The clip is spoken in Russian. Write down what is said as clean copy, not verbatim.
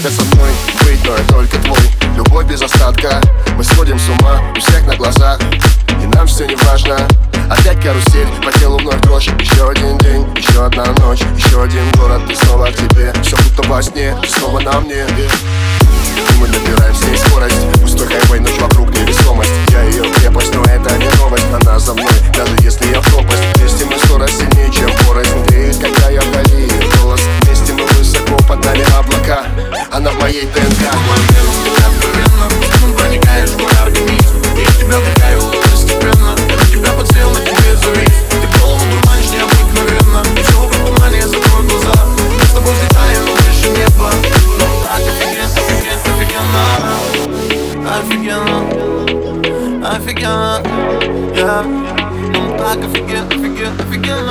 тебя со мной быть, но я только твой. Любовь без остатка, мы сходим с ума у всех на глазах, и нам все не важно. Опять карусель, по телу вновь дрожь. Еще один день, еще одна ночь, еще один город, и снова к тебе. Все будто во сне, снова на мне. И мы набираем с ней скорость. Пустой хайвей, ночь вокруг невесомость. Я ее крепость, но это не новость. Она за мной, даже если я в пропасть. Вместе мы 100 раз сильнее, чем порознь. Греет, когда я вдали ее голос. Вместе мы высоко подняли облака. Она в моей ДНК. Ты проникаешь в мой организм, и я тебя вдыхаю постепенно. Я на тебя подсел, на тебе завис. Ты голову дурманишь необыкновенно. И все вокруг тумане, я закрою глаза. Мы с тобой взлетаем выше неба. Ну так офигенно, офигенно, офигенно, офигенно, yeah. Ну так офигенно, офигенно, офигенно.